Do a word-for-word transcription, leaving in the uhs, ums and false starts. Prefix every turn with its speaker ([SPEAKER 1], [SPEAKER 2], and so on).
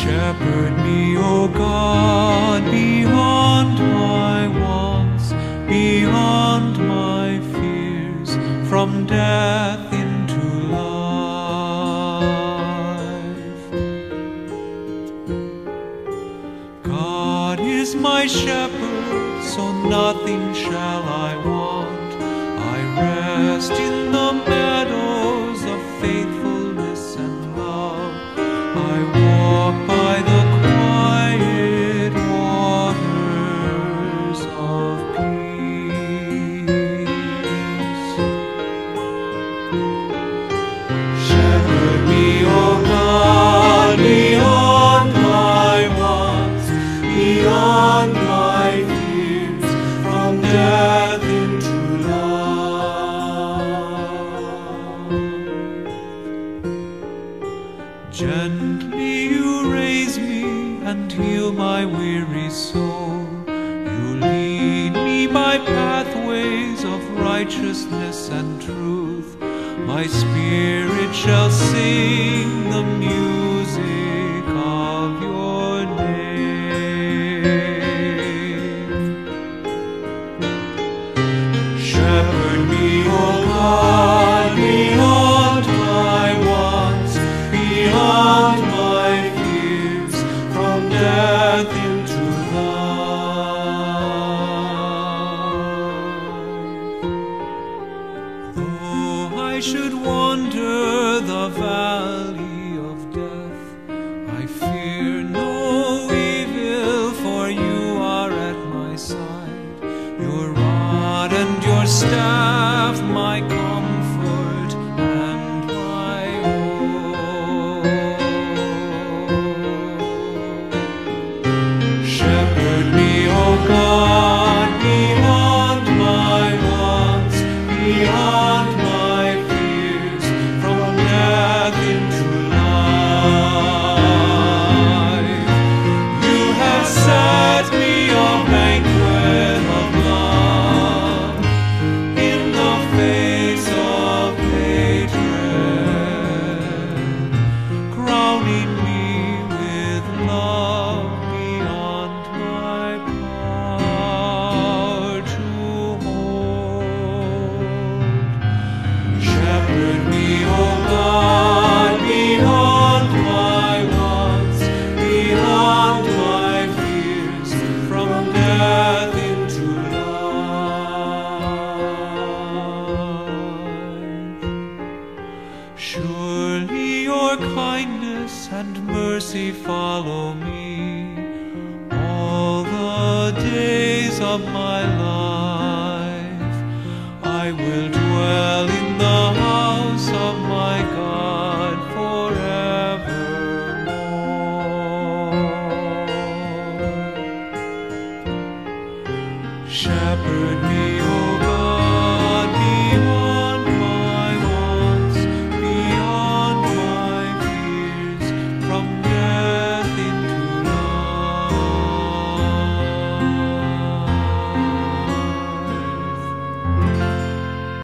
[SPEAKER 1] Shepherd me, O God, beyond my wants, beyond my fears, from death into life. God is my shepherd, so nothing shall I want. I rest in the meadows of faithfulness and love. I walk by the quiet waters of peace. Shepherd me, O God, beyond my wants, beyond my fears, from death into life. Gently you raise me and heal my weary soul. You lead me by pathways of righteousness and truth. My spirit shall sing the music of your name. Shepherd me, O God, beyond my wants, beyond my fears, from death into life. Though I should wander the valley of death, I fear no evil, for you are at my side. Your rod and your staff, my comfort and my hope. Shepherd me, O God, beyond my wants, beyond my fears, from death into life. You have set me a banquet of love in the face of hatred, crowning me with love beyond my power to hold. Shepherd me, O God, beyond my wants, beyond my fears, from death into life. Surely your kindness and mercy follow me all the days of my life. I will dwell